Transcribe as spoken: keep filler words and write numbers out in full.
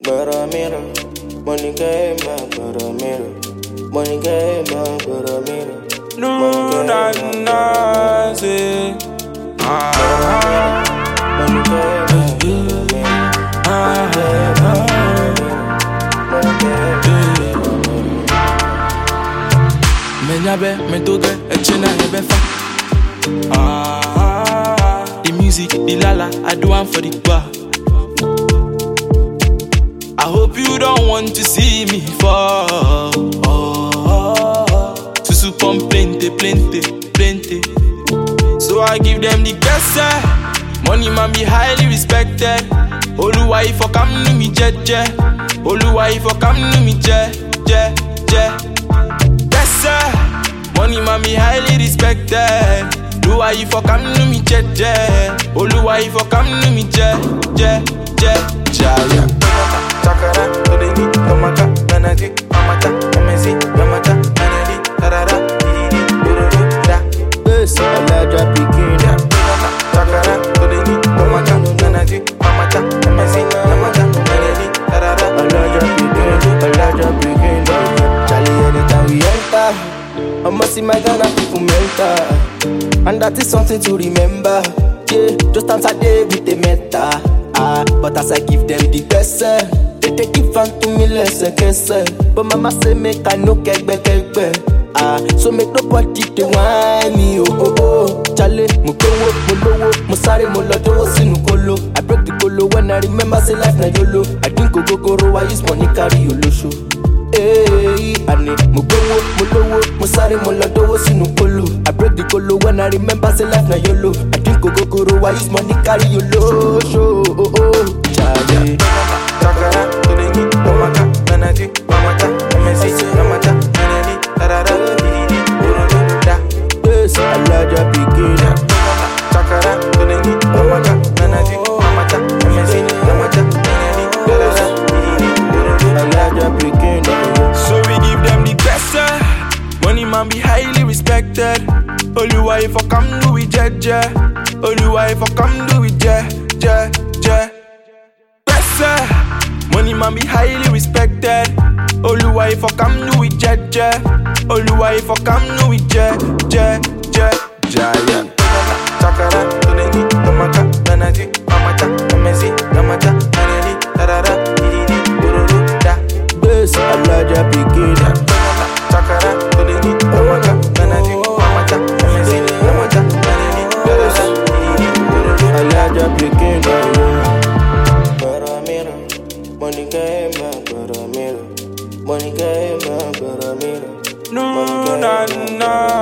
Baramiro, Monica Emma, Baramiro, Monica Emma, Baramiro. No, na na, say. Ah, Monica Emma, Menyabe, mentoge, echena hebefa. Ah, the music, the lala, I do one for the bar. I hope you don't want to see me fall. Oh, Susu pump plenty, plenty, plenty. So I give them the best. eh. Money man be highly respected. Oluwa if I come to me, je, je. Oluwa if I come to me, je, je, je. Yes, sir. Money man be highly respected. Oluwa if I come to me, je, je. Oluwa if I come to me, je, je, je, je. Takara, Todeni, Tomata, Nanadi, Amata, Emezi, Yamata, Nanadi, Tarara, Didi, Dururu, Da. Yes, Alaja Pikina. Takara, Todeni, Tomata, Nanadi, Amata, Emezi, Yamata, Nanadi, Tarara, Alaja Pikina, Alaja Pikina. Charlie, anytime we enter, I must see my Ghana people mentor. And that is something to remember. Yeah, just answer day with the meta. Ah, but as I give them the best, eh, they take it from to me less again. But mama say make I no kegbe kegbe. Ah, so make nobody they whine me. Oh oh oh, Charlie, mo kowo, mo lowo, mo sare, mo lodowo sinu kolo. I break the kolo when I remember say life na yolo. I drink ogogoro, I use money carry yolo show. Hey, ane, mo kowo, mo lowo, mo sare, mo lodowo sinu kolo. I break the kolo when I remember say life na yolo. I drink ogogoro, I use money carry yolo show. Oh oh, Charlie. Takara, Todeni, Tomata, Nanadi, Mamata, Emezi, Yamata, Nanadi, Tarara, Didi, Dururu, Da. Yes, Alaja Pikina. Takara, Todeni, Tomata, Nanadi, Mamata, Emezi, Yamata, Nanadi, Tarara, Didi, Dururu, Alaja Pikina. So we give them the best. eh. Money man be highly respected. Oluwa if I come do it, je, je. Oluwa if I come do it, je, je, je. Best. eh. Money man be highly respected. Oluwa if I come do it, je, je. Oluwa if I come do it, je, je, je, giant. Takara, Todeni, Tomata, Nanadi, Mamata, Emezi, Yamata, Nanadi, Tarara, Didi, Dururu, Da. Yes, Alaja Pikina. Takara, Todeni, Tomata, Nanadi, Mamata, Emezi, Yamata, Nanadi, Tarara, Didi, Dururu, Alaja Pikina. Baramiro, Monica Emma, Baramiro, Monica Emma, Baramiro. No, na, na.